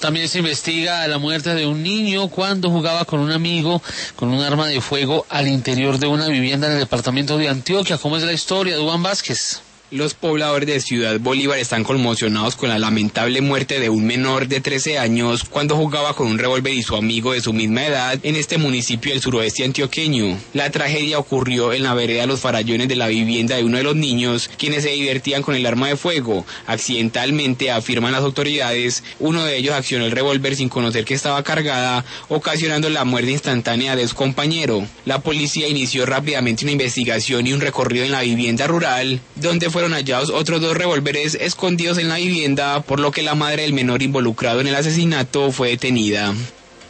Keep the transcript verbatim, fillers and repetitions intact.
También se investiga la muerte de un niño cuando jugaba con un amigo con un arma de fuego al interior de una vivienda en el departamento de Antioquia. ¿Cómo es la historia, Duván Vázquez? Los pobladores de Ciudad Bolívar están conmocionados con la lamentable muerte de un menor de trece años cuando jugaba con un revólver y su amigo de su misma edad en este municipio del suroeste antioqueño. La tragedia ocurrió en la vereda Los Farallones de la vivienda de uno de los niños, quienes se divertían con el arma de fuego. Accidentalmente, afirman las autoridades, uno de ellos accionó el revólver sin conocer que estaba cargada, ocasionando la muerte instantánea de su compañero. La policía inició rápidamente una investigación y un recorrido en la vivienda rural, donde fueron hallados otros dos revólveres escondidos en la vivienda, por lo que la madre del menor involucrado en el asesinato fue detenida.